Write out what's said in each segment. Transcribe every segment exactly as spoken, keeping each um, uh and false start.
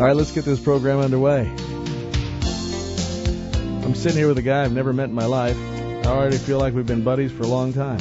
All right, let's get this program underway. I'm sitting here with a guy I've never met in my life. I already feel like we've been buddies for a long time.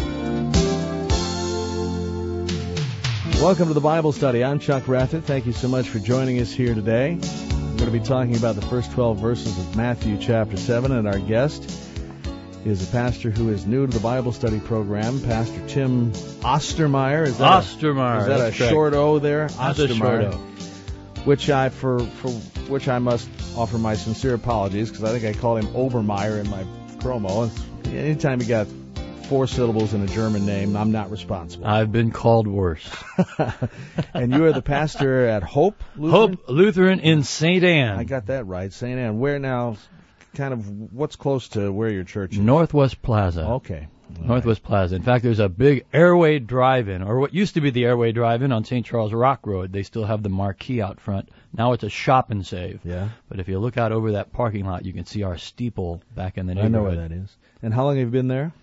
Welcome to the Bible Study. I'm Chuck Rathett. Thank you so much for joining us here today. We're going to be talking about the first twelve verses of Matthew chapter seven, and our guest is a pastor who is new to the Bible study program, Pastor Tim Ostermeyer. Is that Ostermeyer. A, is that that's a correct. short O there? That's a short O. Which I for for which I must offer my sincere apologies, because I think I called him Obermeyer in my promo. It's, anytime you got four syllables in a German name, I'm not responsible. I've been called worse. And you are the pastor at Hope Lutheran? Hope Lutheran in Saint Anne. I got that right, Saint Anne. Where now? Kind of what's close to where your church is? Northwest Plaza. Okay. All Northwest right. Plaza. In fact, there's a big Airway Drive-In, or what used to be the Airway Drive-In on Saint Charles Rock Road. They still have the marquee out front. Now it's a shop and save. Yeah. But if you look out over that parking lot, you can see our steeple back in the I neighborhood. know where that is. And how long have you been there?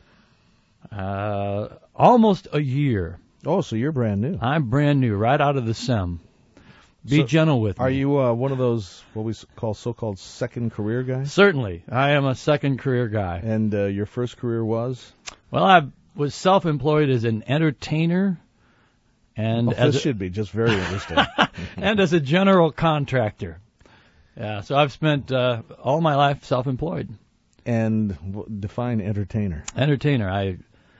Uh, almost a year. Oh, so you're brand new. I'm brand new, right out of the Sem. Be So, gentle with me. Are you uh, one of those, what we call so-called second career guys? Certainly. I am a second career guy. And uh, your first career was? Well, I was self-employed as an entertainer and Well, as this a, should be just very interesting. and as a general contractor. Yeah, so I've spent uh, all my life self-employed. And w- define entertainer. Entertainer. I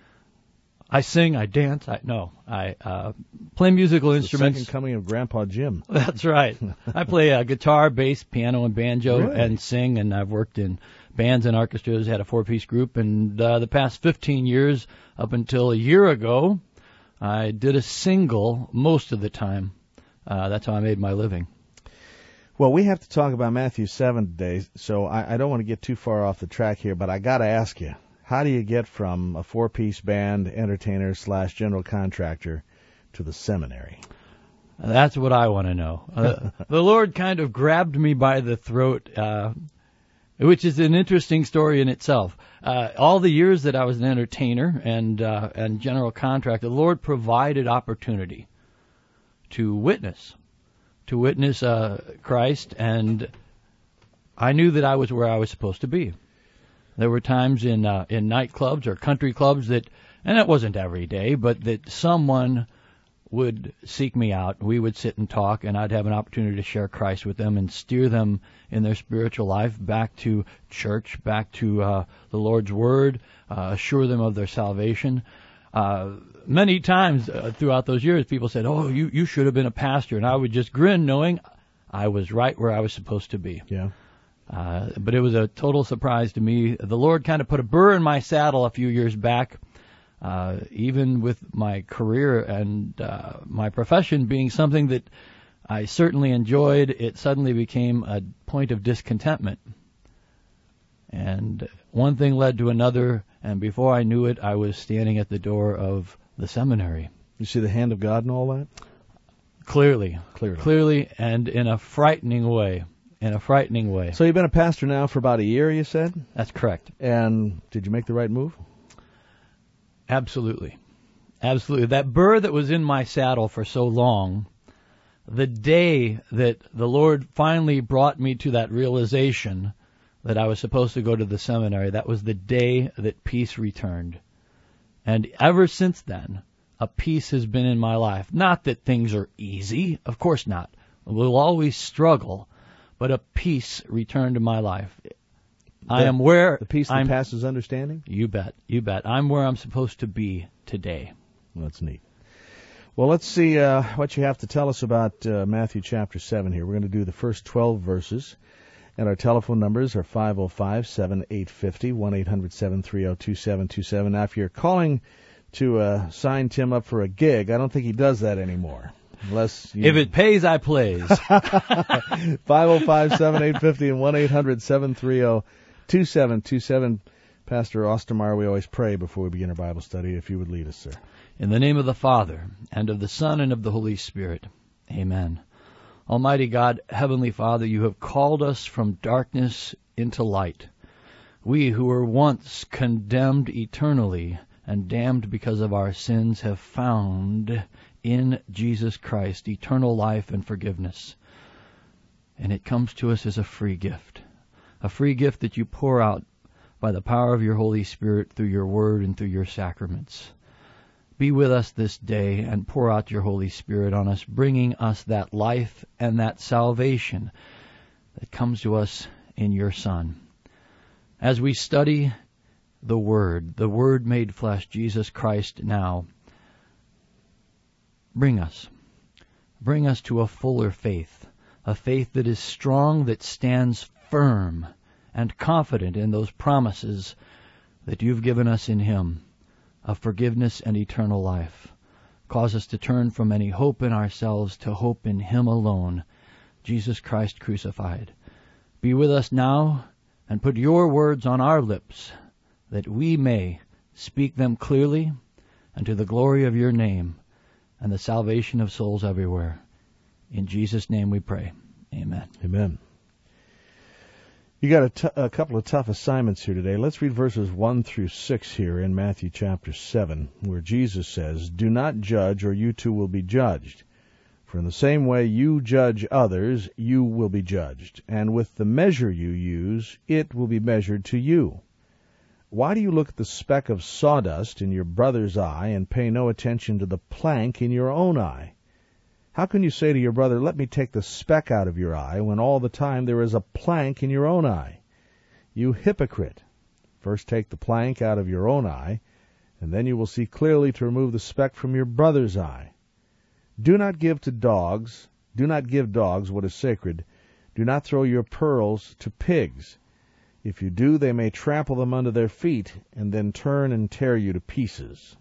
I sing, I dance, I no, I uh, play musical It's instruments. the second coming of Grandpa Jim. That's right. I play uh, guitar, bass, piano, and banjo, Really? and sing, and I've worked in bands and orchestras, had a four-piece group, and uh, the past fifteen years, up until a year ago, I did a single most of the time. Uh, that's how I made my living. Well, we have to talk about Matthew seven today, so I, I don't want to get too far off the track here, but I got to ask you, how do you get from a four-piece band, entertainer slash general contractor to the seminary? That's what I want to know. Uh, the Lord kind of grabbed me by the throat, uh, which is an interesting story in itself. Uh, all the years that I was an entertainer and uh, and general contractor, the Lord provided opportunity to witness, to witness uh, Christ, and I knew that I was where I was supposed to be. There were times in uh, in nightclubs or country clubs that, and it wasn't every day, but that someone would seek me out. We would sit and talk, and I'd have an opportunity to share Christ with them and steer them in their spiritual life back to church, back to uh, the Lord's Word, uh, assure them of their salvation. Uh, many times uh, throughout those years, people said, "Oh, you you should have been a pastor," and I would just grin, knowing I was right where I was supposed to be. Yeah. Uh, but it was a total surprise to me. The Lord kind of put a burr in my saddle a few years back, uh, even with my career and uh, my profession being something that I certainly enjoyed. It suddenly became a point of discontentment. And one thing led to another, and before I knew it, I was standing at the door of the seminary. You see the hand of God in all that? Clearly. Clearly. Clearly, and in a frightening way. In a frightening way. So you've been a pastor now for about a year, you said? That's correct. And did you make the right move? Absolutely. Absolutely. That burr that was in my saddle for so long, the day that the Lord finally brought me to that realization that I was supposed to go to the seminary, that was the day that peace returned. And ever since then, a peace has been in my life. Not that things are easy. Of course not. We'll always struggle. But a peace returned to my life. I am where the peace that I'm, passes understanding? You bet, you bet. I'm where I'm supposed to be today. Well, that's neat. Well, let's see uh, what you have to tell us about uh, Matthew chapter seven here. We're going to do the first twelve verses, and our telephone numbers are five oh five, seven eight five oh, one eight hundred, seven three oh, two seven two seven. Now, if you're calling to uh, sign Tim up for a gig, I don't think he does that anymore. Unless you... If it pays, I plays. five oh five, seven eight five oh and one eight hundred, seven three oh, two seven two seven. Pastor Ostermeyer, we always pray before we begin our Bible study. If you would lead us, sir. In the name of the Father, and of the Son, and of the Holy Spirit. Amen. Almighty God, Heavenly Father, you have called us from darkness into light. We who were once condemned eternally and damned because of our sins have found in Jesus Christ eternal life and forgiveness. and it comes to us as a free gift, a free gift that you pour out by the power of your Holy Spirit through your word and through your sacraments. Be with us this day and pour out your Holy Spirit on us, bringing us that life and that salvation that comes to us in your Son. As we study the Word, the Word made flesh, Jesus Christ now, bring us, bring us to a fuller faith, a faith that is strong, that stands firm and confident in those promises that you've given us in Him of forgiveness and eternal life. Cause us to turn from any hope in ourselves to hope in Him alone, Jesus Christ crucified. Be with us now and put your words on our lips, that we may speak them clearly and to the glory of your name and the salvation of souls everywhere. In Jesus' name we pray. Amen. Amen. You got a, t- a couple of tough assignments here today. Let's read verses one through six here in Matthew chapter seven, where Jesus says, "Do not judge, or you too will be judged. For in the same way you judge others, you will be judged. And with the measure you use, it will be measured to you. Why do you look at the speck of sawdust in your brother's eye and pay no attention to the plank in your own eye? How can you say to your brother, 'Let me take the speck out of your eye,' when all the time there is a plank in your own eye? You hypocrite! First take the plank out of your own eye, and then you will see clearly to remove the speck from your brother's eye. Do not give to dogs, do not give dogs what is sacred. Do not throw your pearls to pigs. If you do, they may trample them under their feet, and then turn and tear you to pieces."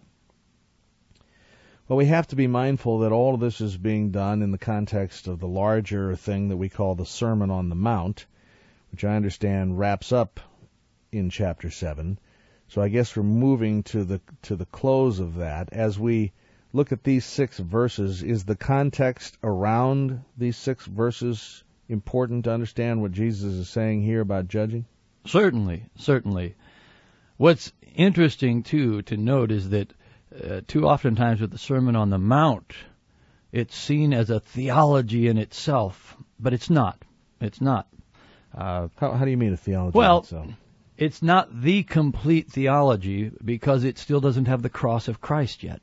Well, we have to be mindful that all of this is being done in the context of the larger thing that we call the Sermon on the Mount, which I understand wraps up in chapter seven. So I guess we're moving to the to the close of that. As we look at these six verses, is the context around these six verses important to understand what Jesus is saying here about judging? Certainly, certainly. What's interesting, too, to note is that uh, too oftentimes with the Sermon on the Mount, it's seen as a theology in itself, but it's not. It's not. Uh, how, how do you mean a theology well, in itself? It's not the complete theology because it still doesn't have the cross of Christ yet.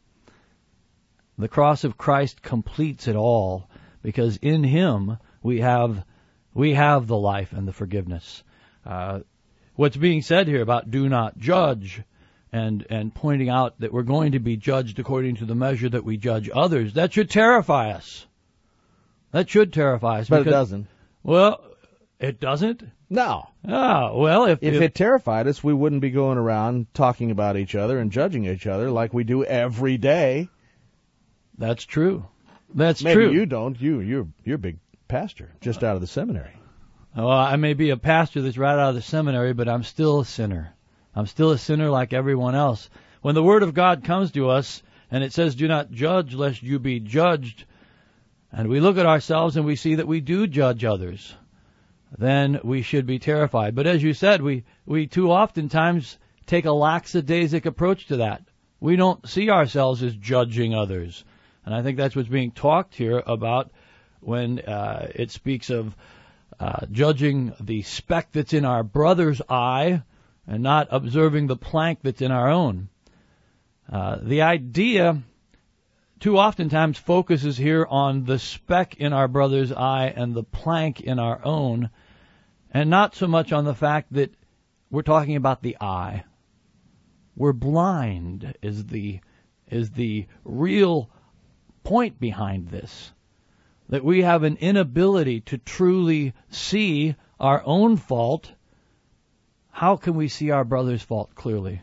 The cross of Christ completes it all because in Him we have we have the life and the forgiveness. Uh, what's being said here about do not judge and and pointing out that we're going to be judged according to the measure that we judge others, that should terrify us. That should terrify us. But because, it doesn't. Well, it doesn't? No. Ah, well, if, if... If if it terrified us, we wouldn't be going around talking about each other and judging each other like we do every day. That's true. That's Maybe true. Maybe you don't. You, you're, you're a big pastor, just out of the seminary. Well, I may be a pastor that's right out of the seminary, but I'm still a sinner. I'm still a sinner like everyone else. When the Word of God comes to us and it says, do not judge lest you be judged, and we look at ourselves and we see that we do judge others, then we should be terrified. But as you said, we, we too oftentimes take a lackadaisic approach to that. We don't see ourselves as judging others. And I think that's what's being talked here about when uh, it speaks of uh, judging the speck that's in our brother's eye and not observing the plank that's in our own. Uh, the idea too oftentimes focuses here on the speck in our brother's eye and the plank in our own, and not so much on the fact that we're talking about the eye. We're blind is the is the real point behind this. That we have an inability to truly see our own fault. How can we see our brother's fault clearly?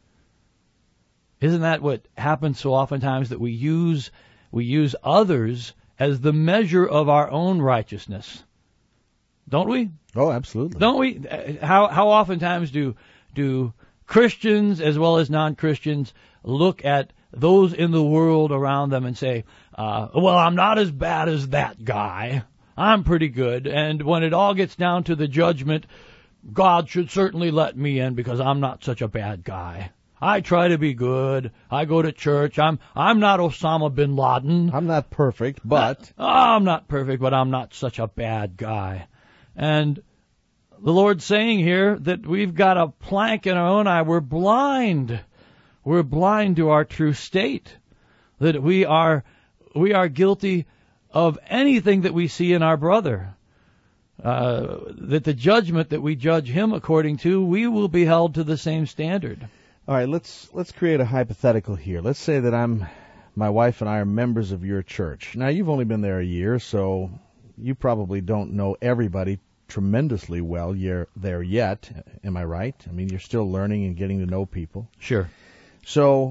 Isn't that what happens so oftentimes, that we use we use others as the measure of our own righteousness? Don't we? Oh, absolutely. Don't we? How how oftentimes do do Christians as well as non-Christians look at those in the world around them and say, uh, well, I'm not as bad as that guy. I'm pretty good. And when it all gets down to the judgment, God should certainly let me in because I'm not such a bad guy. I try to be good. I go to church. I'm I'm not Osama bin Laden. I'm not perfect, but oh, I'm not perfect, but I'm not such a bad guy. And the Lord's saying here that we've got a plank in our own eye. We're blind. We're blind to our true state. That we are we are guilty of anything that we see in our brother. Uh, that the judgment that we judge him according to, we will be held to the same standard. All right, let's let's create a hypothetical here. Let's say that I'm, my wife and I are members of your church. Now, you've only been there a year, so you probably don't know everybody tremendously well you're there yet. Am I right? I mean, you're still learning and getting to know people. Sure. So,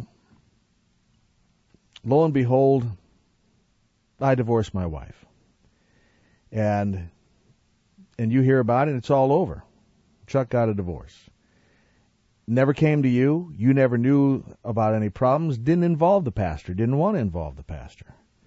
lo and behold, I divorced my wife. And and you hear about it, it's all over. Chuck got a divorce. Never came to you. You never knew about any problems. Didn't involve the pastor. Didn't want to involve the pastor.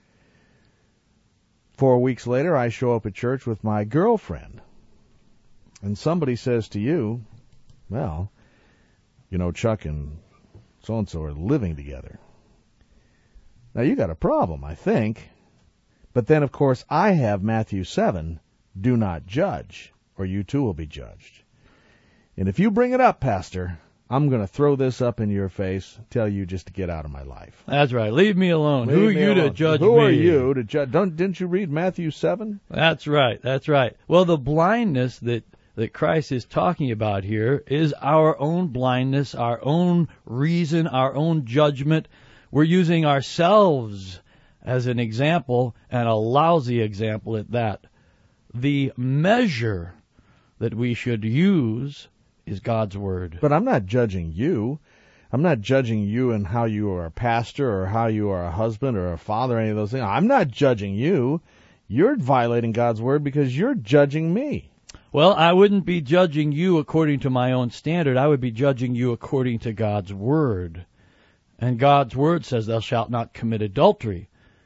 Four weeks later, I show up at church with my girlfriend. And somebody says to you, well, you know, Chuck and so-and-so are living together. Now, you got a problem, I think. But then, of course, I have Matthew seven, do not judge, or you too will be judged. And if you bring it up, Pastor, I'm going to throw this up in your face, tell you just to get out of my life. That's right. Leave me alone. Leave Who are me you alone. to judge Who me? Who are you to judge? Don't, didn't you read Matthew seven? That's right. That's right. Well, the blindness that, that Christ is talking about here is our own blindness, our own reason, our own judgment. We're using ourselves as an example, and a lousy example at that. The measure that we should use is God's Word. But I'm not judging you. I'm not judging you in how you are a pastor or how you are a husband or a father, any of those things. I'm not judging you. You're violating God's Word because you're judging me. Well, I wouldn't be judging you according to my own standard. I would be judging you according to God's Word. And God's Word says, thou shalt not commit adultery.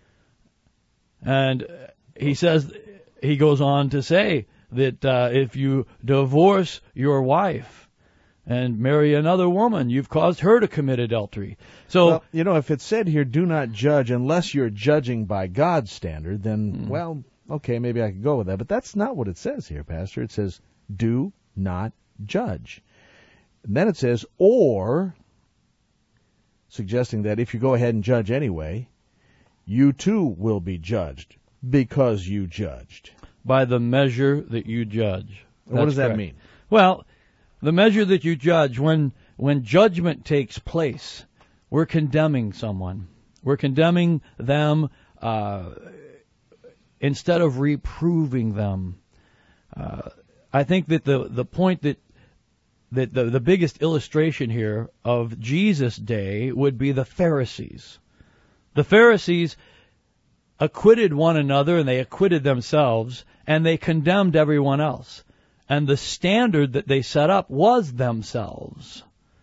And he says, he goes on to say that uh, if you divorce your wife and marry another woman, you've caused her to commit adultery. So, well, you know, if it said here, do not judge unless you're judging by God's standard, then, mm. well, okay, maybe I could go with that. But that's not what it says here, Pastor. It says, do not judge. And then it says, or, suggesting that if you go ahead and judge anyway, you too will be judged because you judged. By the measure that you judge. That's what does that correct. mean? Well, the measure that you judge, when when judgment takes place, we're condemning someone. We're condemning them uh, instead of reproving them. Uh, I think that the, the point that that the, the biggest illustration here of Jesus' day would be the Pharisees. The Pharisees acquitted one another and they acquitted themselves and they condemned everyone else. And the standard that they set up was themselves.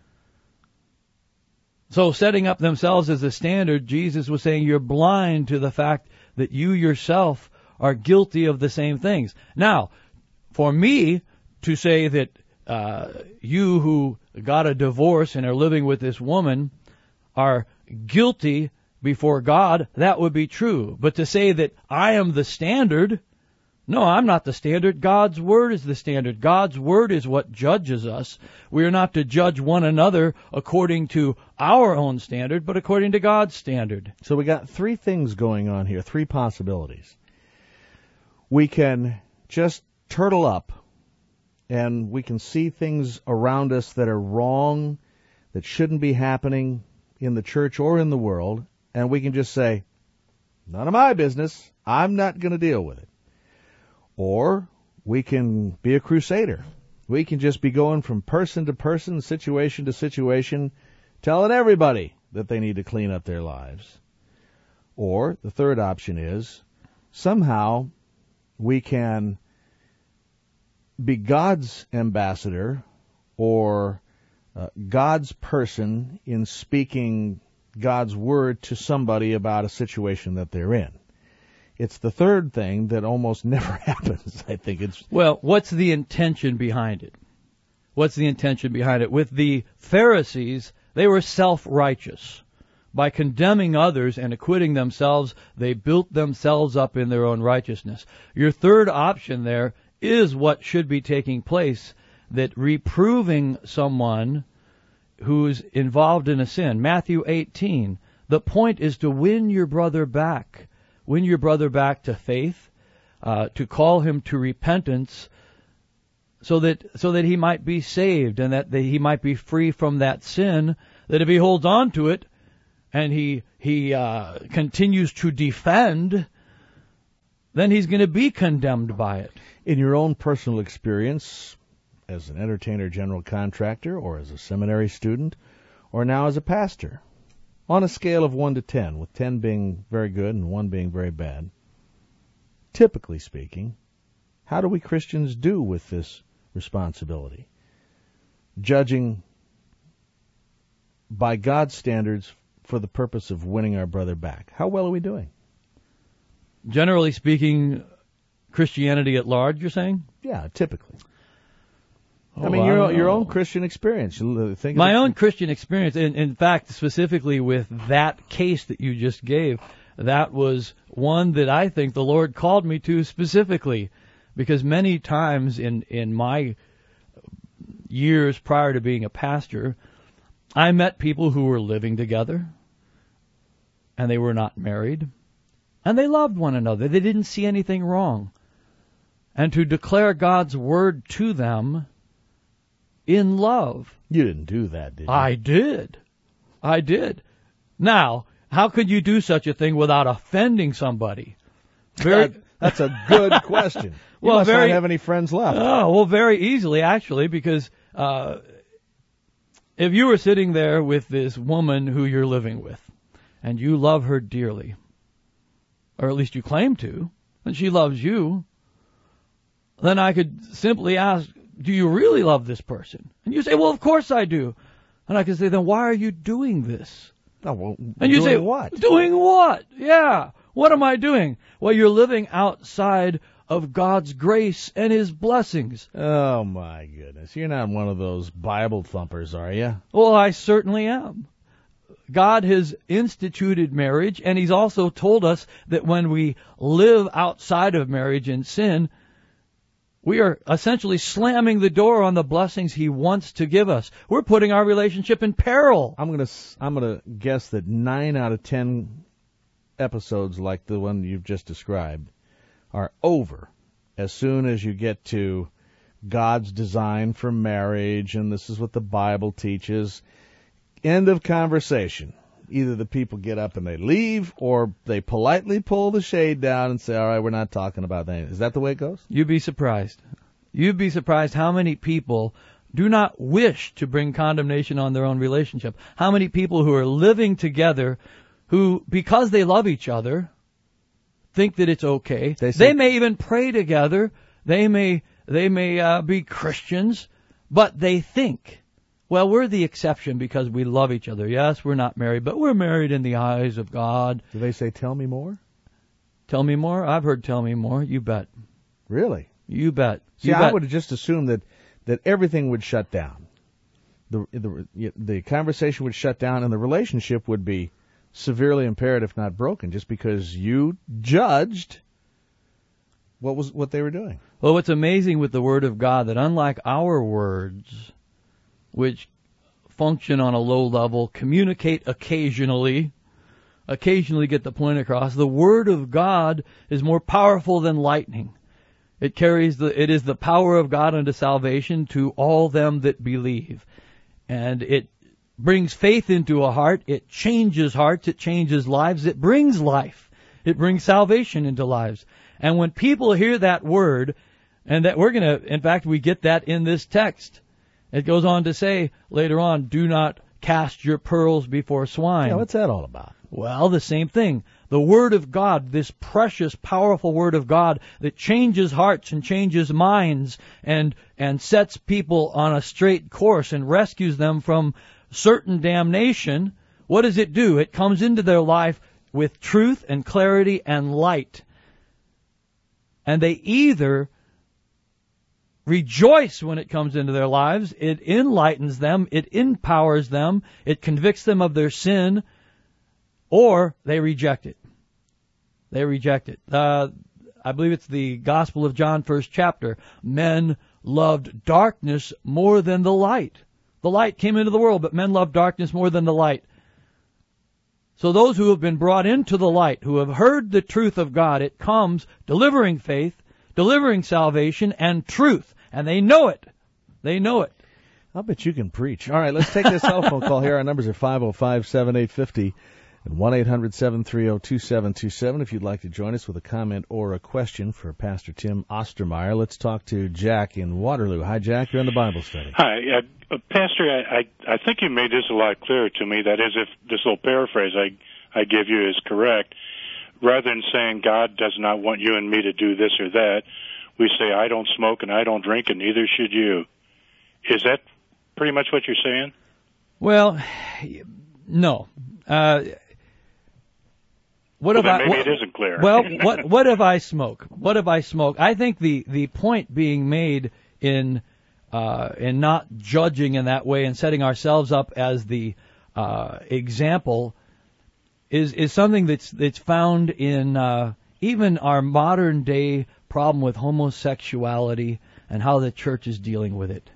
So setting up themselves as a standard, Jesus was saying you're blind to the fact that you yourself are guilty of the same things. Now, for me to say that uh, you who got a divorce and are living with this woman are guilty before God, that would be true. But to say that I am the standard, no, I'm not the standard. God's Word is the standard. God's Word is what judges us. We are not to judge one another according to our own standard, but according to God's standard. So we got three things going on here, three possibilities. We can just turtle up and we can see things around us that are wrong, that shouldn't be happening in the church or in the world, and we can just say, none of my business, I'm not going to deal with it. Or we can be a crusader. We can just be going from person to person, situation to situation, telling everybody that they need to clean up their lives. Or the third option is somehow we can be God's ambassador or uh, God's person in speaking God's word to somebody about a situation that they're in. It's the third thing that almost never happens, I think. It's Well, what's the intention behind it? What's the intention behind it? With the Pharisees, They were self-righteous. By condemning others and acquitting themselves, they built themselves up in their own righteousness. Your third option there is what should be taking place, that reproving someone who's involved in a sin. Matthew eighteen, the point is to win your brother back. Win your brother back to faith, uh, to call him to repentance, so that so that he might be saved and that he might be free from that sin, that if he holds on to it, and he he uh, continues to defend, then he's going to be condemned by it. In your own personal experience, as an entertainer, general contractor, or as a seminary student, or now as a pastor, on a scale of one to ten, with ten being very good and one being very bad, typically speaking, how do we Christians do with this responsibility? Judging by God's standards for the purpose of winning our brother back. How well are we doing? Generally speaking, Christianity at large, you're saying? Yeah, typically. Oh, I mean, I your don't your know. own Christian experience. Think My of own Christian experience, in, in fact, specifically with that case that you just gave, that was one that I think the Lord called me to specifically, because many times in, in my years prior to being a pastor, I met people who were living together, and they were not married, and they loved one another. They didn't see anything wrong. And to declare God's word to them in love. You didn't do that, did you? I did. I did. Now, how could you do such a thing without offending somebody? Very. That, that's a good question. You well, must very, not have any friends left. Oh, well, very easily, actually, because uh, if you were sitting there with this woman who you're living with, and you love her dearly, or at least you claim to, and she loves you, then I could simply ask, do you really love this person? And you say, well, of course I do. And I could say, then why are you doing this? Oh, well, and you doing say, what? Doing what? Yeah. What am I doing? Well, you're living outside of God's grace and His blessings. Oh, my goodness. You're not one of those Bible thumpers, are you? Well, I certainly am. God has instituted marriage, and He's also told us that when we live outside of marriage in sin, we are essentially slamming the door on the blessings He wants to give us. We're putting our relationship in peril. I'm gonna I'm gonna guess that nine out of ten episodes like the one you've just described are over as soon as you get to God's design for marriage, and this is what the Bible teaches. End of conversation. Either the people get up and they leave, or they politely pull the shade down and say, all right, we're not talking about that. Is that the way it goes? You'd be surprised. You'd be surprised how many people do not wish to bring condemnation on their own relationship. How many people who are living together who, because they love each other, think that it's okay. They, say, they may even pray together. They may, they may uh, be Christians, but they think, well, we're the exception because we love each other. Yes, we're not married, but we're married in the eyes of God. Do they say, tell me more? Tell me more? I've heard tell me more. You bet. Really? You bet. See, you I bet. would have just assumed that, that everything would shut down. The, the, the conversation would shut down and the relationship would be severely impaired, if not broken, just because you judged what was what they were doing. Well, what's amazing with the Word of God, that unlike our words, which function on a low level, communicate occasionally, occasionally get the point across, the Word of God is more powerful than lightning. It carries the, it is the power of God unto salvation to all them that believe. And it brings faith into a heart, it changes hearts, it changes lives, it brings life. It brings salvation into lives. And when people hear that word, and that we're going to, in fact, we get that in this text. It goes on to say later on, do not cast your pearls before swine. Yeah, what's that all about? Well, the same thing. The Word of God, this precious, powerful Word of God that changes hearts and changes minds and, and sets people on a straight course and rescues them from certain damnation. What does it do? It comes into their life with truth and clarity and light. And they either rejoice when it comes into their lives. It enlightens them. It empowers them. It convicts them of their sin, or they reject it. They reject it. Uh, I believe it's the Gospel of John, first chapter. Men loved darkness more than the light. The light came into the world, but men loved darkness more than the light. So those who have been brought into the light, who have heard the truth of God, it comes delivering faith, delivering salvation, and truth. And they know it. They know it. I'll bet you can preach. All right, let's take this telephone call here. Our numbers are five oh five, seven eight five oh and one eight hundred, seven three zero, two seven two seven if you'd like to join us with a comment or a question for Pastor Tim Ostermeyer. Let's talk to Jack in Waterloo. Hi, Jack. You're in the Bible study. Hi. Uh, Pastor, I, I, I think you made this a lot clearer to me. That is, if this little paraphrase I, I give you is correct, rather than saying God does not want you and me to do this or that, we say, I don't smoke and I don't drink and neither should you. Is that pretty much what you're saying? Well, no. Uh, what well, if I, maybe what, it isn't clear. Well, what what if I smoke? What if I smoke? I think the, the point being made in uh, in not judging in that way and setting ourselves up as the uh, example is is something that's that's found in uh, even our modern day problem with homosexuality and how the church is dealing with it.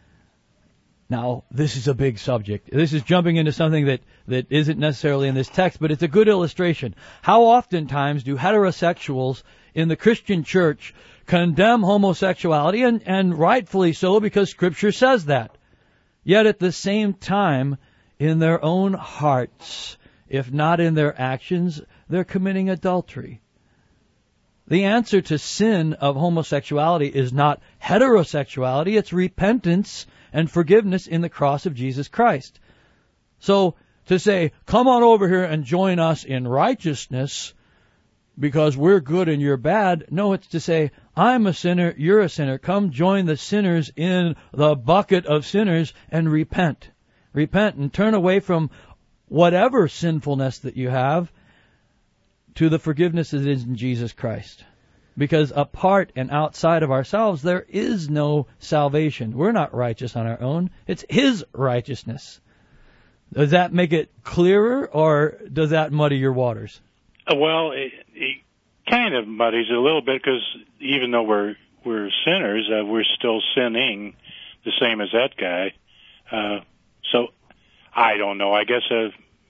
Now, this is a big subject. This is jumping into something that, that isn't necessarily in this text, but it's a good illustration. How oftentimes do heterosexuals in the Christian church condemn homosexuality, and, and rightfully so, because Scripture says that. Yet at the same time, in their own hearts, if not in their actions, they're committing adultery. The answer to sin of homosexuality is not heterosexuality, it's repentance and forgiveness in the cross of Jesus Christ. So to say, come on over here and join us in righteousness because we're good and you're bad, no, it's to say, I'm a sinner, you're a sinner. Come join the sinners in the bucket of sinners and repent. Repent and turn away from whatever sinfulness that you have to the forgiveness that is in Jesus Christ. Because apart and outside of ourselves, there is no salvation. We're not righteous on our own. It's His righteousness. Does that make it clearer, or does that muddy your waters? Uh, well, it, it kind of muddies it a little bit, because even though we're we're sinners, uh, we're still sinning the same as that guy. Uh, so I don't know. I guess uh,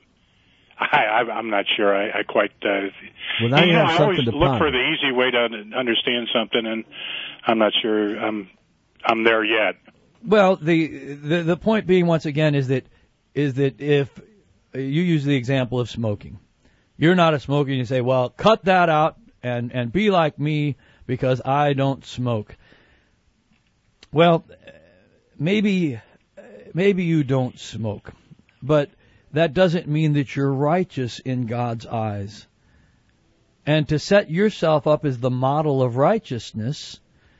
I, I, I'm not sure. I, I quite. Uh, well, now you, you know, have I something always to look ponder. for the easy way to understand something, and I'm not sure I'm I'm there yet. Well, the the, the point being, once again, is that is that if you use the example of smoking, you're not a smoker, and you say, well, cut that out and and be like me because I don't smoke. Well, maybe maybe you don't smoke, but that doesn't mean that you're righteous in God's eyes. And to set yourself up as the model of righteousness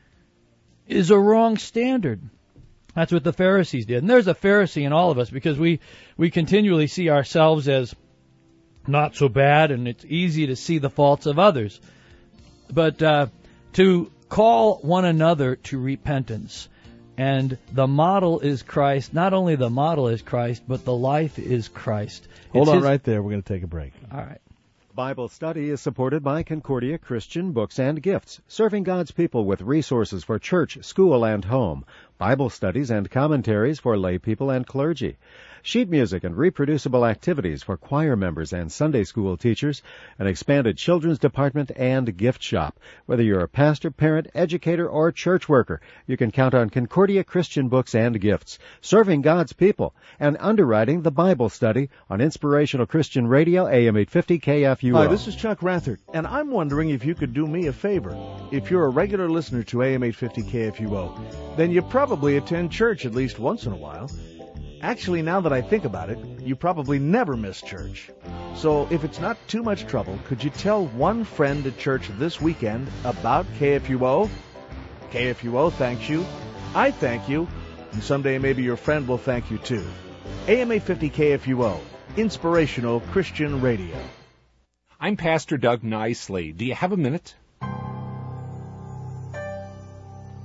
is a wrong standard. That's what the Pharisees did. And there's a Pharisee in all of us, because we, we continually see ourselves as not so bad, and it's easy to see the faults of others. But uh, to call one another to repentance, and the model is Christ. Not only the model is Christ, but the life is Christ. Hold It's on his... right there. We're going to take a break. All right. Bible study is supported by Concordia Christian Books and Gifts, serving God's people with resources for church, school, and home, Bible studies and commentaries for lay people and clergy, sheet music and reproducible activities for choir members and Sunday school teachers, an expanded children's department and gift shop. Whether you're a pastor, parent, educator, or church worker, you can count on Concordia Christian Books and Gifts, serving God's people, and underwriting the Bible study on Inspirational Christian Radio, A M eight fifty K F U O. Hi, this is Chuck Rathert, and I'm wondering if you could do me a favor. If you're a regular listener to A M eight fifty K F U O, then you probably attend church at least once in a while. Actually, now that I think about it, you probably never miss church. So if it's not too much trouble, could you tell one friend at church this weekend about K F U O? K F U O thanks you. I thank you. And someday maybe your friend will thank you too. A M eight fifty K F U O, Inspirational Christian Radio. I'm Pastor Doug Nicely. Do you have a minute?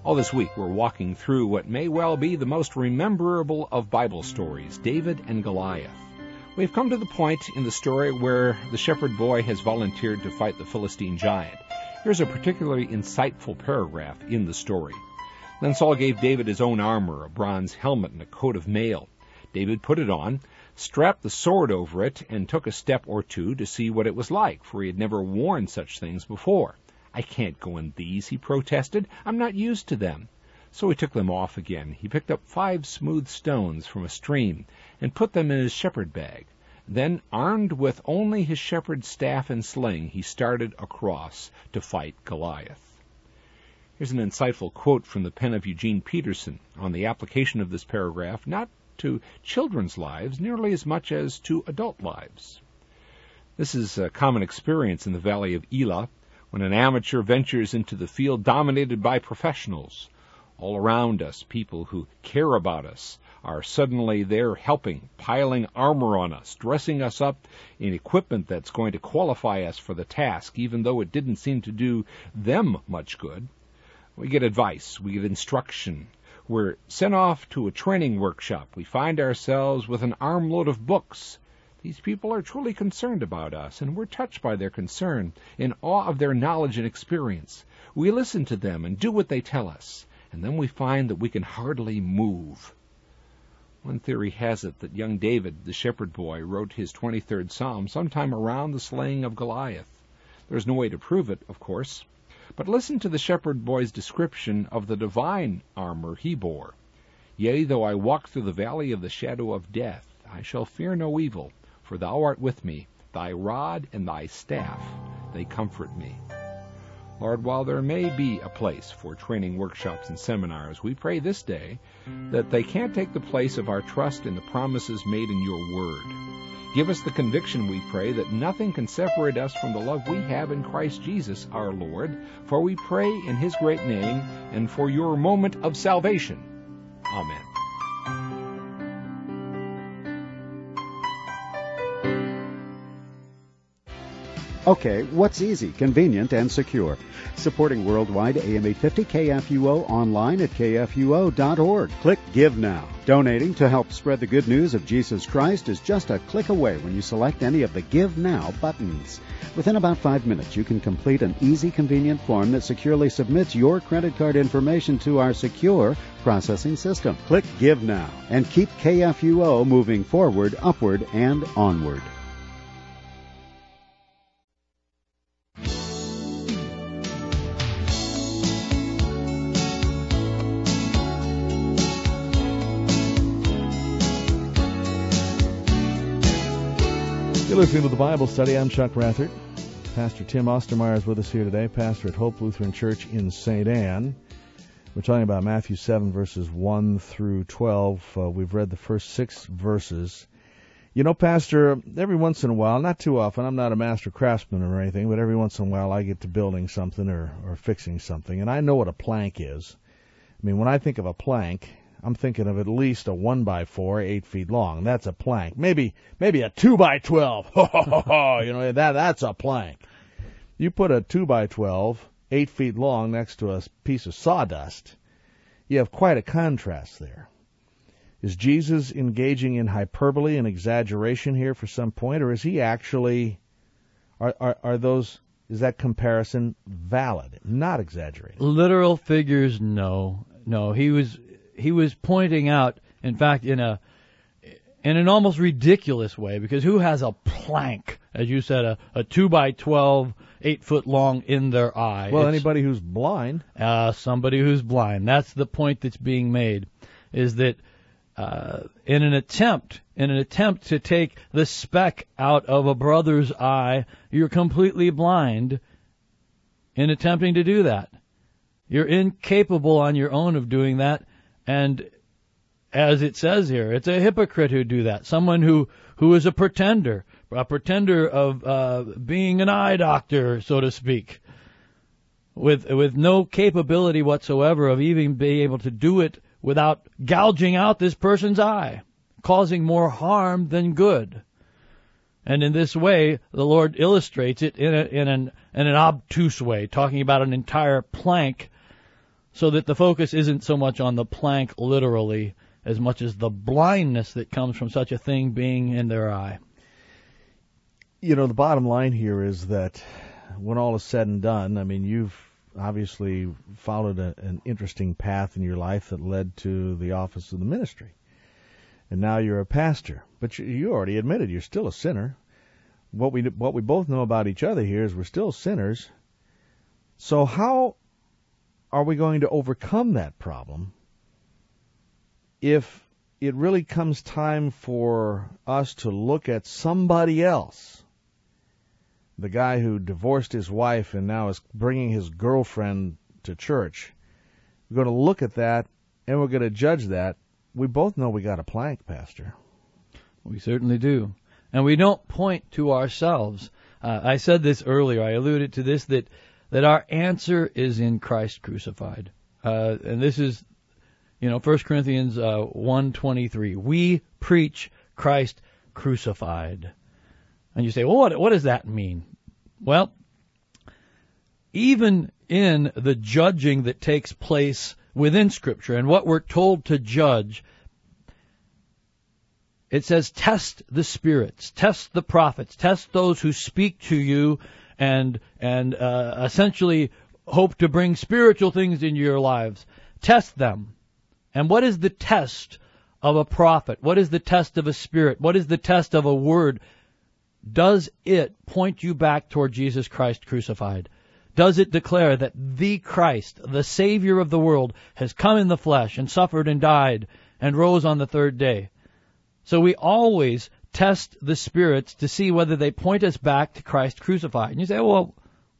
All this week we're walking through what may well be the most rememberable of Bible stories, David and Goliath. We've come to the point in the story where the shepherd boy has volunteered to fight the Philistine giant. Here's a particularly insightful paragraph in the story. Then Saul gave David his own armor, a bronze helmet and a coat of mail. David put it on, strapped the sword over it, and took a step or two to see what it was like, for he had never worn such things before. "I can't go in these," he protested. "I'm not used to them." So he took them off again. He picked up five smooth stones from a stream and put them in his shepherd bag. Then, armed with only his shepherd's staff and sling, he started across to fight Goliath. Here's an insightful quote from the pen of Eugene Peterson on the application of this paragraph, not to children's lives nearly as much as to adult lives. This is a common experience in the valley of Elah when an amateur ventures into the field dominated by professionals. All around us, people who care about us are suddenly there helping, piling armor on us, dressing us up in equipment that's going to qualify us for the task, even though it didn't seem to do them much good. We get advice, we get instruction. We're sent off to a training workshop. We find ourselves with an armload of books. These people are truly concerned about us, and we're touched by their concern, in awe of their knowledge and experience. We listen to them and do what they tell us, and then we find that we can hardly move. One theory has it that young David, the shepherd boy, wrote his twenty-third Psalm sometime around the slaying of Goliath. There's no way to prove it, of course, but listen to the shepherd boy's description of the divine armor he bore. "Yea, though I walk through the valley of the shadow of death, I shall fear no evil, for thou art with me. Thy rod and thy staff, they comfort me." Lord, while there may be a place for training workshops and seminars, we pray this day that they can't take the place of our trust in the promises made in your word. Give us the conviction, we pray, that nothing can separate us from the love we have in Christ Jesus our Lord, for we pray in his great name and for your moment of salvation. Amen. Okay, what's easy, convenient, and secure? Supporting worldwide A M eight fifty K F U O online at K F U O dot org. Click Give Now. Donating to help spread the good news of Jesus Christ is just a click away when you select any of the Give Now buttons. Within about five minutes, you can complete an easy, convenient form that securely submits your credit card information to our secure processing system. Click Give Now and keep K F U O moving forward, upward, and onward. You're listening to the Bible Study. I'm Chuck Rathert. Pastor Tim Ostermeyer is with us here today, pastor at Hope Lutheran Church in Saint Anne. We're talking about Matthew seven, verses one through twelve. Uh, we've read the first six verses. You know, Pastor, every once in a while, not too often, I'm not a master craftsman or anything, but every once in a while I get to building something or, or fixing something, and I know what a plank is. I mean, when I think of a plank, I'm thinking of at least a one by four, eight feet long. That's a plank. Maybe, maybe a two by twelve. Ho ho ho ho. You know, that that's a plank. You put a two by twelve, eight feet long, next to a piece of sawdust. You have quite a contrast there. Is Jesus engaging in hyperbole and exaggeration here for some point, or is he actually? Are are, are those? Is that comparison valid? Not exaggerated. Literal figures, no, no. He was. He was pointing out, in fact, in a in an almost ridiculous way, because who has a plank, as you said, a, a two by twelve, eight foot long in their eye? Well, it's, anybody who's blind. Uh, somebody who's blind. That's the point that's being made, is that uh, in an attempt, in an attempt to take the speck out of a brother's eye, you're completely blind in attempting to do that. You're incapable on your own of doing that. And as it says here, it's a hypocrite who do that. Someone who, who is a pretender, a pretender of uh, being an eye doctor, so to speak, with with no capability whatsoever of even being able to do it without gouging out this person's eye, causing more harm than good. And in this way, the Lord illustrates it in a, in an in an obtuse way, talking about an entire plank so that the focus isn't so much on the plank literally as much as the blindness that comes from such a thing being in their eye. You know, the bottom line here is that when all is said and done, I mean, you've obviously followed a, an interesting path in your life that led to the office of the ministry. And now you're a pastor. But you, you already admitted you're still a sinner. What we what we both know about each other here is we're still sinners. So how are we going to overcome that problem if it really comes time for us to look at somebody else? The guy who divorced his wife and now is bringing his girlfriend to church. We're going to look at that and we're going to judge that. We both know we got a plank, Pastor. We certainly do. And we don't point to ourselves. Uh, I said this earlier. I alluded to this, that, that our answer is in Christ crucified. Uh, and this is, you know, First Corinthians uh, one twenty-three. We preach Christ crucified. And you say, well, what, what does that mean? Well, even in the judging that takes place within Scripture and what we're told to judge, it says test the spirits, test the prophets, test those who speak to you and and uh, essentially hope to bring spiritual things into your lives. Test them. And what is the test of a prophet? What is the test of a spirit? What is the test of a word? Does it point you back toward Jesus Christ crucified? Does it declare that the Christ, the Savior of the world, has come in the flesh and suffered and died and rose on the third day? So we always test the spirits to see whether they point us back to Christ crucified. And you say, well,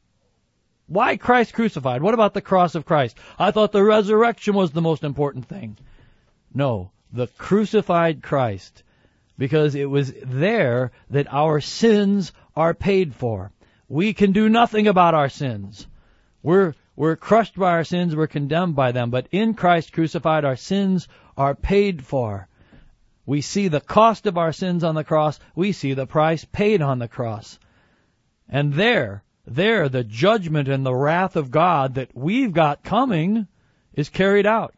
why Christ crucified? What about the cross of Christ? I thought the resurrection was the most important thing. No, the crucified Christ, because it was there that our sins are paid for. We can do nothing about our sins. We're we're crushed by our sins, we're condemned by them, but in Christ crucified our sins are paid for. We see the cost of our sins on the cross. We see the price paid on the cross. And there, there, the judgment and the wrath of God that we've got coming is carried out.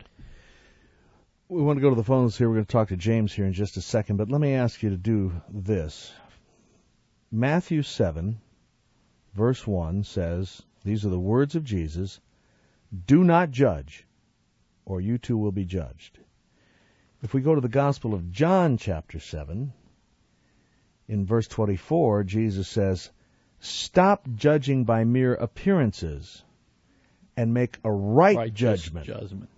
We want to go to the phones here. We're going to talk to James here in just a second, but let me ask you to do this. Matthew seven, verse one says, these are the words of Jesus, do not judge, or you too will be judged. If we go to the Gospel of John, chapter seven, in verse twenty-four, Jesus says, stop judging by mere appearances and make a right Righteous judgment. judgment.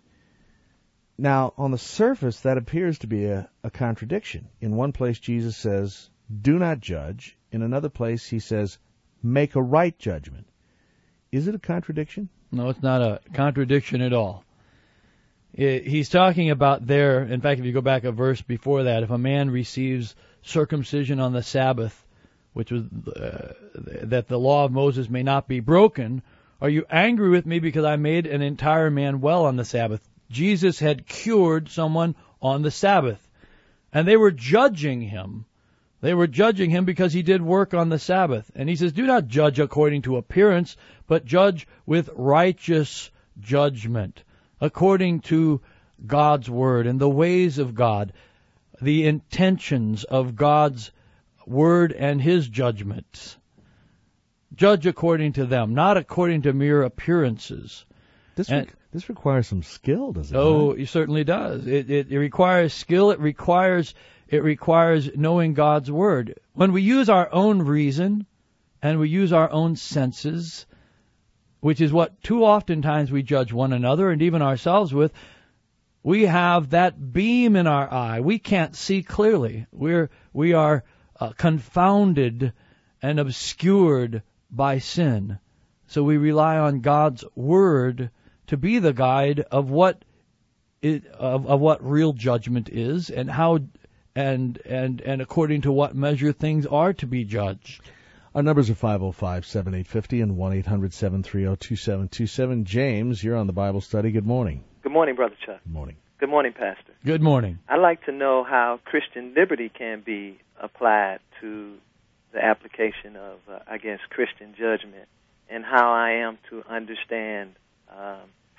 Now, on the surface, that appears to be a, a contradiction. In one place, Jesus says, do not judge. In another place, he says, make a right judgment. Is it a contradiction? No, it's not a contradiction at all. It, he's talking about there, in fact, if you go back a verse before that, if a man receives circumcision on the Sabbath, which was uh, that the law of Moses may not be broken, are you angry with me because I made an entire man well on the Sabbath? Jesus had cured someone on the Sabbath, and they were judging him. They were judging him because he did work on the Sabbath. And he says, do not judge according to appearance, but judge with righteous judgment, according to God's Word and the ways of God, the intentions of God's Word and His judgments. Judge according to them, not according to mere appearances. This and, re- this requires some skill, does it? Oh, not? It certainly does. It, it, it requires skill. It requires it requires knowing God's Word. When we use our own reason and we use our own senses, which is what too often times we judge one another and even ourselves with, we have that beam in our eye. We can't see clearly. We're we are uh, confounded and obscured by sin. So we rely on God's Word to be the guide of what it, of, of what real judgment is and how and and and according to what measure things are to be judged. Our numbers are five oh five, seven eight five oh and one eight hundred, seven three oh, two seven two seven. James, you're on the Bible study. Good morning. Good morning, Brother Chuck. Good morning. Good morning, Pastor. Good morning. I'd like to know how Christian liberty can be applied to the application of, uh, I guess, Christian judgment, and how I am to understand um,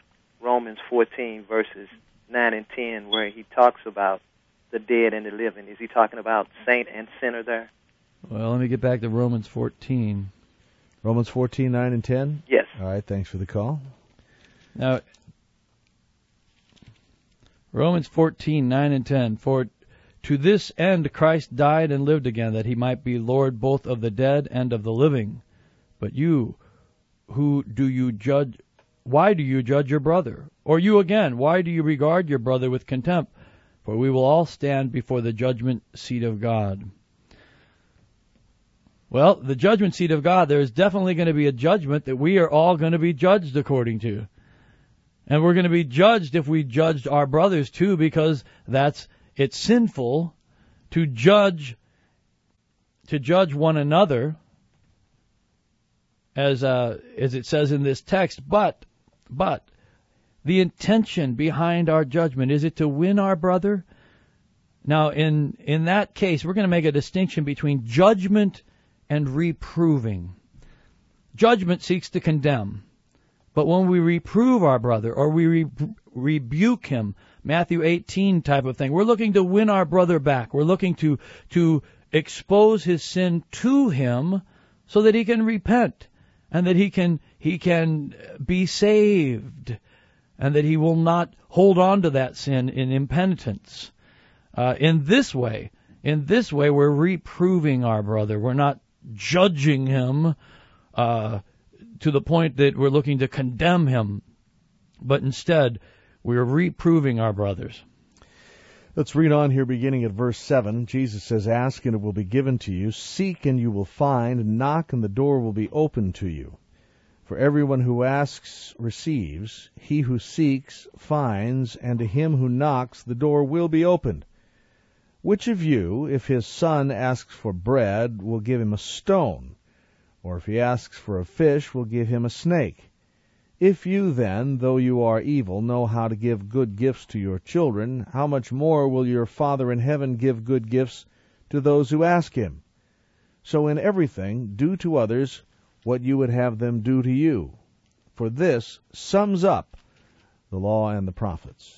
Romans fourteen, verses nine and ten, where he talks about the dead and the living? Is he talking about saint and sinner there? Well, let me get back to Romans fourteen. Romans fourteen, nine and ten? Yes. All right, thanks for the call. Now, Romans fourteen, nine and ten. For to this end Christ died and lived again, that he might be Lord both of the dead and of the living. But you, who do you judge, why do you judge your brother? Or you again, why do you regard your brother with contempt? For we will all stand before the judgment seat of God. Well, the judgment seat of God, there is definitely going to be a judgment that we are all going to be judged according to. And we're going to be judged if we judged our brothers too, because that's, it's sinful to judge, to judge one another, as, uh, as it says in this text. But, but, the intention behind our judgment, is it to win our brother? Now, in, in that case, we're going to make a distinction between judgment and reproving. Judgment seeks to condemn. But when we reprove our brother, or we re- rebuke him, Matthew eighteen type of thing, we're looking to win our brother back. We're looking to, to expose his sin to him so that he can repent and that he can, he can be saved and that he will not hold on to that sin in impenitence. Uh, in this way, in this way, we're reproving our brother. We're not judging him uh, to the point that we're looking to condemn him, but instead we're reproving our brothers. Let's read on here beginning at verse seven. Jesus says, "Ask and it will be given to you. Seek and you will find. Knock and the door will be opened to you. For everyone who asks receives. He who seeks finds. And to him who knocks the door will be opened. Which of you, if his son asks for bread, will give him a stone? Or if he asks for a fish, will give him a snake? If you then, though you are evil, know how to give good gifts to your children, how much more will your Father in heaven give good gifts to those who ask him? So in everything, do to others what you would have them do to you. For this sums up the law and the prophets."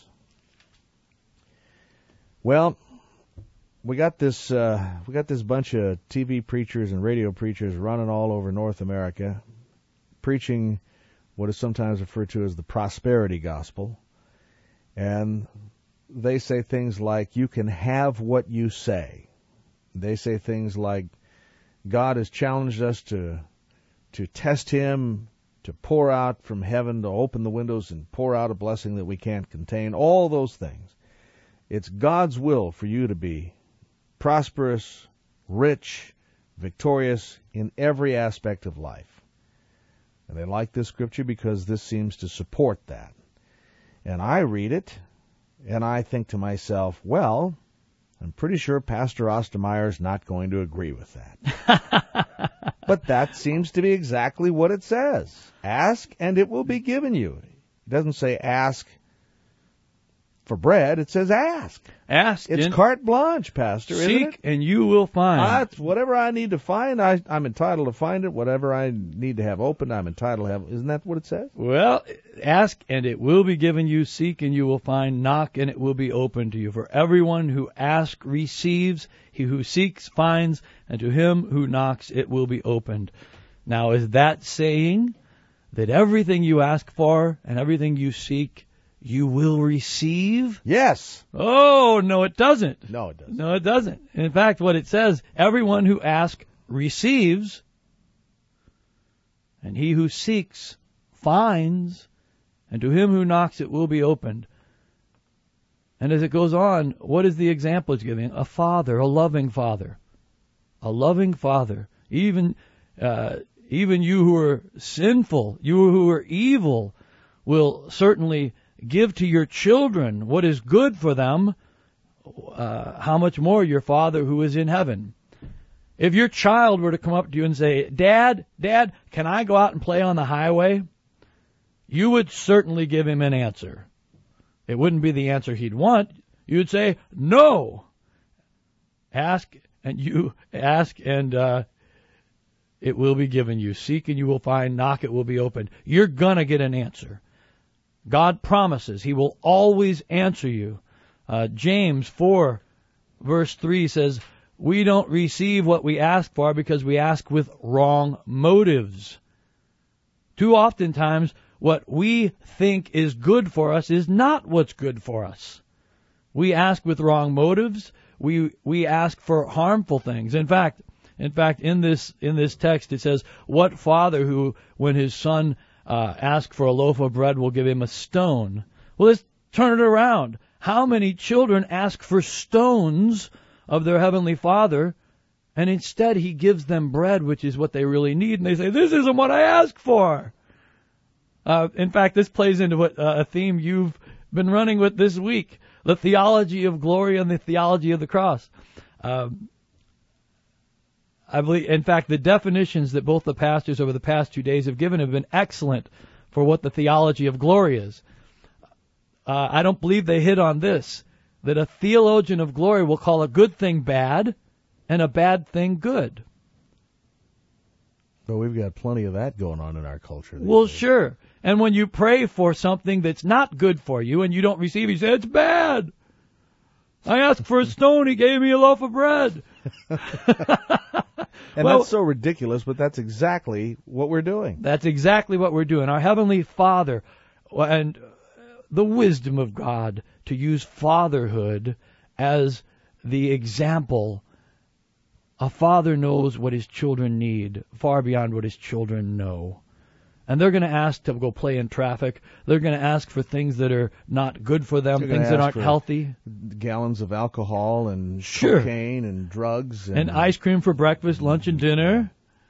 Well, we got this uh, we got this bunch of T V preachers and radio preachers running all over North America, preaching what is sometimes referred to as the prosperity gospel. And they say things like, you can have what you say. They say things like, God has challenged us to to test him, to pour out from heaven, to open the windows and pour out a blessing that we can't contain, all those things. It's God's will for you to be prosperous, rich, victorious in every aspect of life. And they like this scripture because this seems to support that. And I read it, and I think to myself, well, I'm pretty sure Pastor Ostermeyer is not going to agree with that. But that seems to be exactly what it says. Ask, and it will be given you. It doesn't say ask for bread. It says ask. Ask. It's carte blanche, Pastor, isn't it? Seek, and you will find. Uh, whatever I need to find, I, I'm entitled to find it. Whatever I need to have open, I'm entitled to have. Isn't that what it says? Well, ask, and it will be given you. Seek, and you will find. Knock, and it will be opened to you. For everyone who asks receives. He who seeks finds. And to him who knocks, it will be opened. Now, is that saying that everything you ask for and everything you seek, you will receive? Yes. Oh, no, it doesn't. No, it doesn't. No, it doesn't. In fact, what it says, everyone who asks receives, and he who seeks finds, and to him who knocks it will be opened. And as it goes on, what is the example it's giving? A father, a loving father. A loving father. Even, uh, even you who are sinful, you who are evil, will certainly give to your children what is good for them. Uh, how much more your Father who is in heaven. If your child were to come up to you and say, Dad, Dad, can I go out and play on the highway? You would certainly give him an answer. It wouldn't be the answer he'd want. You would say, no. Ask, and you ask, and uh, it will be given you. Seek, and you will find. Knock, it will be opened. You're going to get an answer. God promises He will always answer you. Uh, James four, verse three says, we don't receive what we ask for because we ask with wrong motives. Too often times, what we think is good for us is not what's good for us. We ask with wrong motives. We we ask for harmful things. In fact, in fact, in this in this text it says, "What father who, when his son uh, asks for a loaf of bread, will give him a stone?" Well, let's turn it around. How many children ask for stones of their heavenly Father, and instead He gives them bread, which is what they really need, and they say, "This isn't what I asked for." Uh, in fact, this plays into what uh, a theme you've been running with this week: the theology of glory and the theology of the cross. Um, I believe, in fact, the definitions that both the pastors over the past two days have given have been excellent for what the theology of glory is. Uh, I don't believe they hit on this, that a theologian of glory will call a good thing bad and a bad thing good. But we've got plenty of that going on in our culture. Well, days. sure. And when you pray for something that's not good for you and you don't receive it, you say, it's bad. I asked for a stone, He gave me a loaf of bread. And well, that's so ridiculous, but that's exactly what we're doing. That's exactly what we're doing. Our Heavenly Father, and the wisdom of God to use fatherhood as the example. A father knows what his children need far beyond what his children know. And they're going to ask to go play in traffic. They're going to ask for things that are not good for them, They're things that aren't healthy. Gallons of alcohol and Sure. cocaine and drugs. And, and ice cream for breakfast, lunch, and dinner.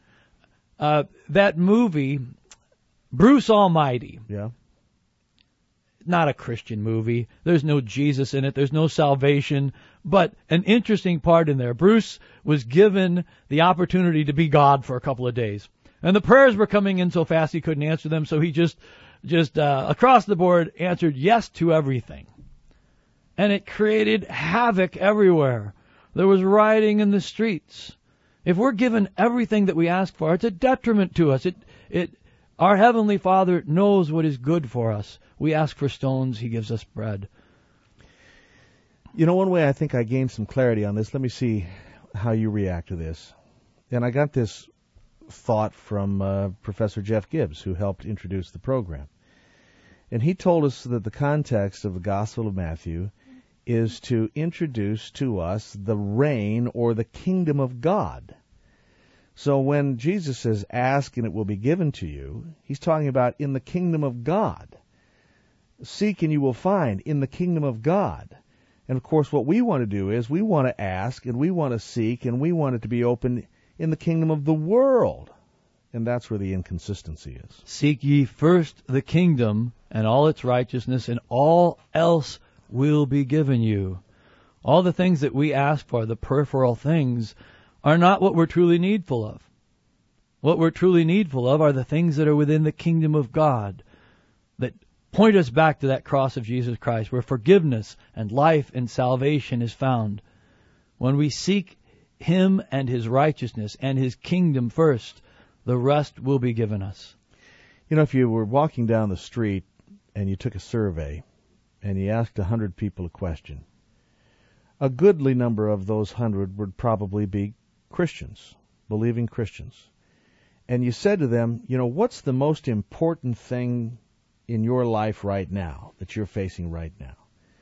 Uh, that movie, Bruce Almighty. Yeah. Not a Christian movie. There's no Jesus in it. There's no salvation. But an interesting part in there. Bruce was given the opportunity to be God for a couple of days. And the prayers were coming in so fast he couldn't answer them, so he just, just uh, across the board answered yes to everything. And it created havoc everywhere. There was rioting in the streets. If we're given everything that we ask for, it's a detriment to us. It, it, our Heavenly Father knows what is good for us. We ask for stones, He gives us bread. You know, one way I think I gained some clarity on this, let me see how you react to this. And I got this thought from uh, Professor Jeff Gibbs, who helped introduce the program. And he told us that the context of the Gospel of Matthew is to introduce to us the reign or the kingdom of God. So when Jesus says, ask and it will be given to you, He's talking about in the kingdom of God. Seek and you will find in the kingdom of God. And of course what we want to do is we want to ask and we want to seek and we want it to be open in the kingdom of the world. And that's where the inconsistency is. Seek ye first the kingdom and all its righteousness, and all else will be given you. All the things that we ask for, the peripheral things, are not what we're truly needful of. What we're truly needful of are the things that are within the kingdom of God, that point us back to that cross of Jesus Christ, where forgiveness and life and salvation is found. When we seek Him and His righteousness and His kingdom first, the rest will be given us. You know, if you were walking down the street and you took a survey and you asked a hundred people a question, a goodly number of those hundred would probably be Christians, believing Christians. And you said to them, you know, what's the most important thing in your life right now, that you're facing right now?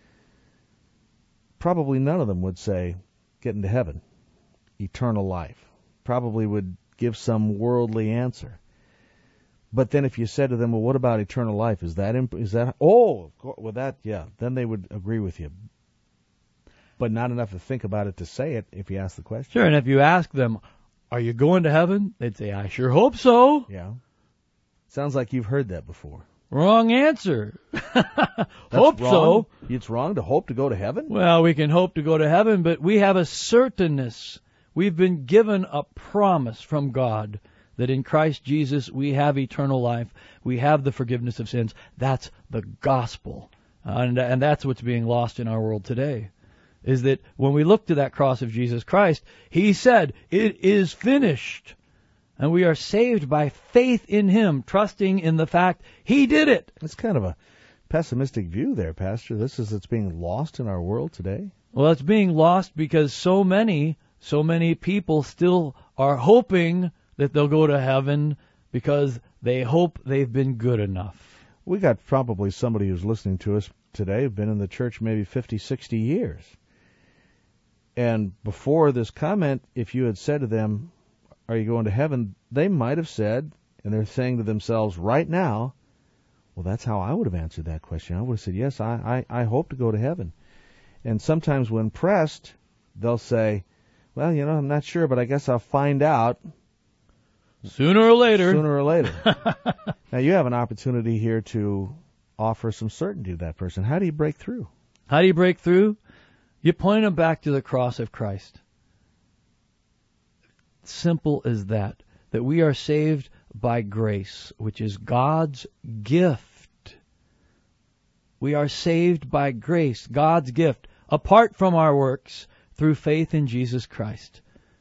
Probably none of them would say, getting to heaven, eternal life. Probably would give some worldly answer. But then if you said to them, well, what about eternal life? Is that, imp- is that, oh, well, that, yeah, then they would agree with you. But not enough to think about it to say it if you ask the question. Sure, and if you ask them, are you going to heaven? They'd say, I sure hope so. Yeah. Sounds like you've heard that before. Wrong answer. wrong. Hope so. It's wrong to hope to go to heaven? Well, we can hope to go to heaven, but we have a certainness. We've been given a promise from God that in Christ Jesus we have eternal life. We have the forgiveness of sins. That's the gospel. Uh, and, and that's what's being lost in our world today, is that when we look to that cross of Jesus Christ, He said, it is finished. And we are saved by faith in Him, trusting in the fact He did it. It's kind of a pessimistic view there, Pastor. This is it's being lost in our world today. Well, it's being lost because so many, so many people still are hoping that they'll go to heaven because they hope they've been good enough. We got probably somebody who's listening to us today, been in the church maybe fifty, sixty years. And before this comment, if you had said to them, are you going to heaven? They might have said, and they're saying to themselves right now, well, that's how I would have answered that question. I would have said, yes, I, I, I hope to go to heaven. And sometimes when pressed, they'll say, well, you know, I'm not sure, but I guess I'll find out. Sooner or later. Sooner or later. Now, you have an opportunity here to offer some certainty to that person. How do you break through? How do you break through? You point them back to the cross of Christ. Simple as that. That we are saved by grace, which is God's gift. We are saved by grace, God's gift, apart from our works, through faith in Jesus Christ.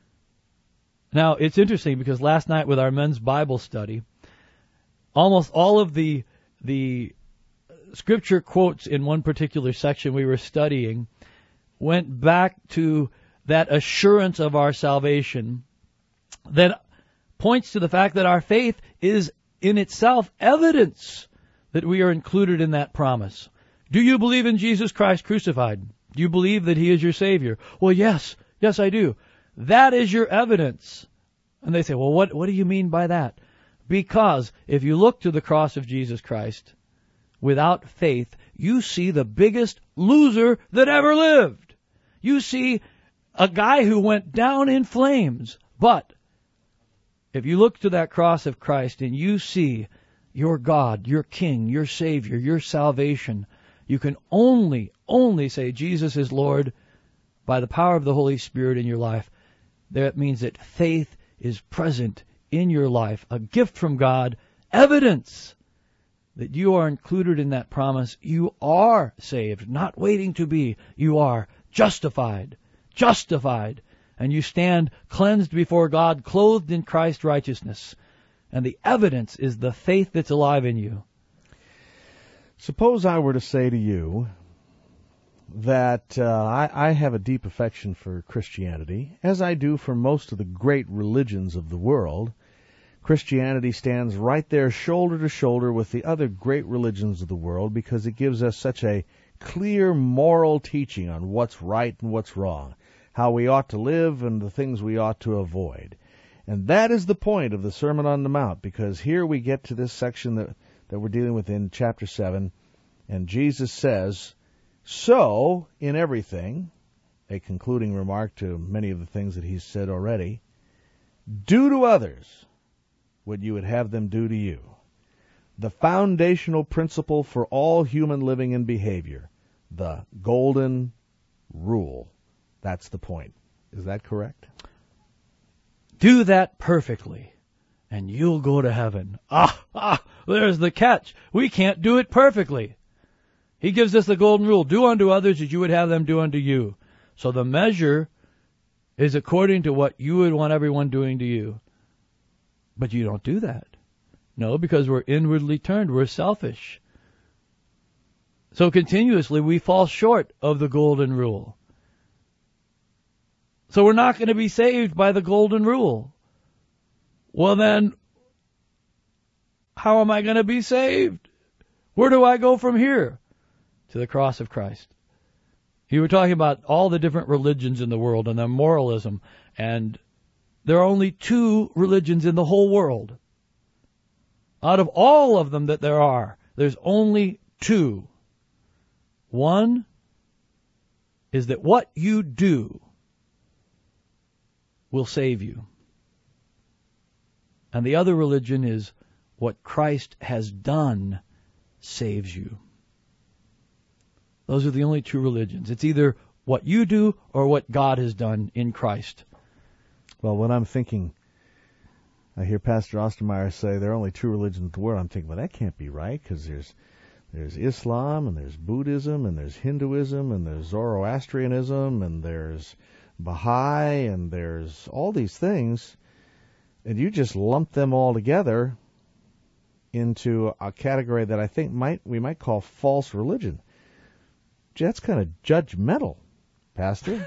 Now, it's interesting because last night with our men's Bible study, almost all of the the scripture quotes in one particular section we were studying went back to that assurance of our salvation that points to the fact that our faith is in itself evidence that we are included in that promise. Do you believe in Jesus Christ crucified? Do you believe that He is your Savior? Well, yes. Yes, I do. That is your evidence. And they say, well, what, what do you mean by that? Because if you look to the cross of Jesus Christ without faith, you see the biggest loser that ever lived. You see a guy who went down in flames. But if you look to that cross of Christ and you see your God, your King, your Savior, your salvation, you can only, only say Jesus is Lord by the power of the Holy Spirit in your life. That means that faith is present in your life, a gift from God, evidence that you are included in that promise. You are saved, not waiting to be. You are justified, justified, and you stand cleansed before God, clothed in Christ's righteousness. And the evidence is the faith that's alive in you. Suppose I were to say to you that uh, I, I have a deep affection for Christianity, as I do for most of the great religions of the world. Christianity stands right there shoulder to shoulder with the other great religions of the world because it gives us such a clear moral teaching on what's right and what's wrong, how we ought to live and the things we ought to avoid. And that is the point of the Sermon on the Mount, because here we get to this section that, that we're dealing with in chapter seven, and Jesus says, so, in everything, a concluding remark to many of the things that he's said already, do to others what you would have them do to you. The foundational principle for all human living and behavior, the golden rule. That's the point. Is that correct? Do that perfectly, and you'll go to heaven. Ah, ah, there's the catch. We can't do it perfectly. He gives us the golden rule. Do unto others as you would have them do unto you. So the measure is according to what you would want everyone doing to you. But you don't do that. No, because we're inwardly turned. We're selfish. So continuously we fall short of the golden rule. So we're not going to be saved by the golden rule. Well then, how am I going to be saved? Where do I go from here? To the cross of Christ. You were talking about all the different religions in the world and their moralism, and there are only two religions in the whole world. Out of all of them that there are, there's only two. One is that what you do will save you. And the other religion is what Christ has done saves you. Those are the only two religions. It's either what you do or what God has done in Christ. Well, when I'm thinking, I hear Pastor Ostermeyer say there are only two religions in the world, I'm thinking, well, that can't be right, because there's there's Islam, and there's Buddhism, and there's Hinduism, and there's Zoroastrianism, and there's Baha'i, and there's all these things, and you just lump them all together, into a category that I think might we might call false religion. Gee, that's kind of judgmental, Pastor.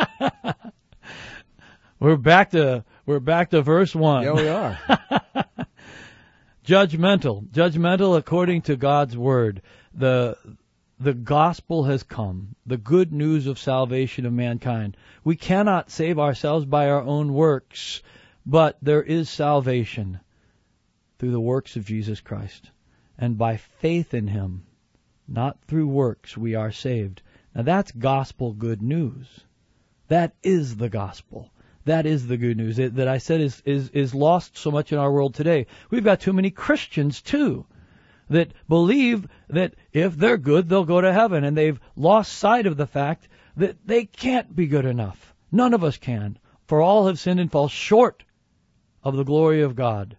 We're back to we're back to verse one. Yeah, we are. Judgmental, judgmental according to God's word. The the gospel has come, the good news of salvation of mankind. We cannot save ourselves by our own works, but there is salvation through the works of Jesus Christ, and by faith in him, not through works, we are saved. Now that's gospel good news. That is the gospel. That is the good news it, that I said is, is, is lost so much in our world today. We've got too many Christians, too, that believe that if they're good, they'll go to heaven, and they've lost sight of the fact that they can't be good enough. None of us can, for all have sinned and fall short of the glory of God.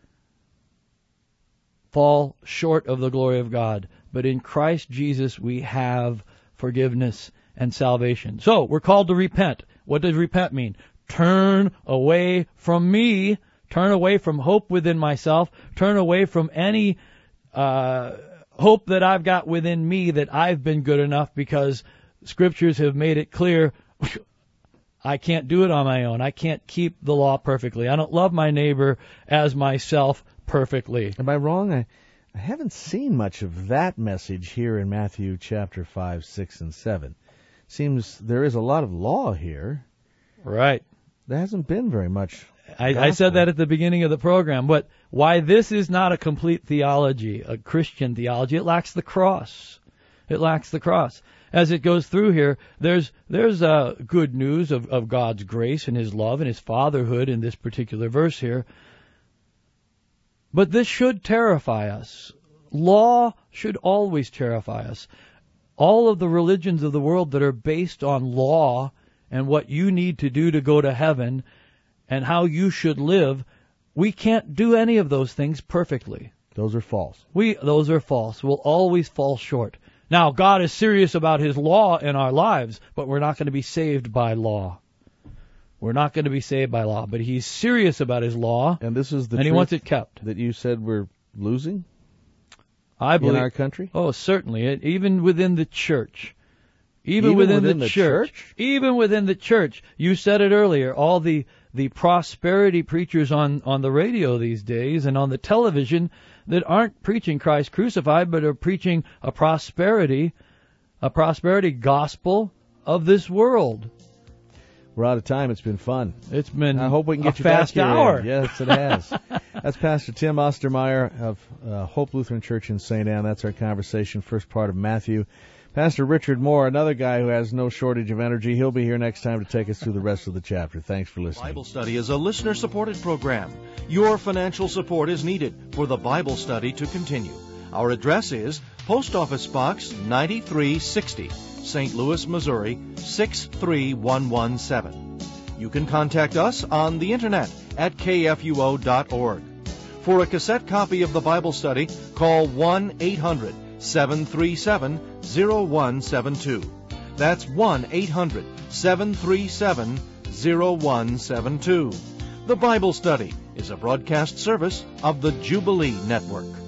Fall short of the glory of God. But in Christ Jesus we have forgiveness and salvation. So, we're called to repent. What does repent mean? Turn away from me, turn away from hope within myself, turn away from any uh, hope that I've got within me that I've been good enough, because scriptures have made it clear I can't do it on my own. I can't keep the law perfectly. I don't love my neighbor as myself perfectly. Am I wrong? I, I haven't seen much of that message here in Matthew chapter five, six, and seven. Seems there is a lot of law here. Right. There hasn't been very much. I, I said that at the beginning of the program, but why this is not a complete theology, a Christian theology, it lacks the cross. It lacks the cross. As it goes through here, there's there's uh, good news of, of God's grace and his love and his fatherhood in this particular verse here. But this should terrify us. Law should always terrify us. All of the religions of the world that are based on law and what you need to do to go to heaven and how you should live, we can't do any of those things perfectly. Those are false. We those are false. We'll always fall short. Now, God is serious about his law in our lives, but we're not going to be saved by law. We're not going to be saved by law, but he's serious about his law, and this is the and he truth wants it kept. That you said we're losing I believe, in our country? Oh, certainly. It, even within the church. Even, even within, within the, the church, church. Even within the church. You said it earlier. All the, the prosperity preachers on, on the radio these days and on the television that aren't preaching Christ crucified, but are preaching a prosperity, a prosperity gospel of this world. We're out of time. It's been fun. It's been I hope we can get a you fast back here. hour. Yes, it has. That's Pastor Tim Ostermeyer of uh, Hope Lutheran Church in Saint Anne. That's our conversation, first part of Matthew. Pastor Richard Moore, another guy who has no shortage of energy. He'll be here next time to take us through the rest of the chapter. Thanks for listening. Bible Study is a listener-supported program. Your financial support is needed for the Bible study to continue. Our address is Post Office Box ninety-three sixty, Saint Louis, Missouri six three one one seven. You can contact us on the internet at k f u o dot org. For a cassette copy of the Bible study, call one eight hundred seven three seven zero one seven two. That's one eight hundred seven three seven zero one seven two. The Bible Study is a broadcast service of the Jubilee Network.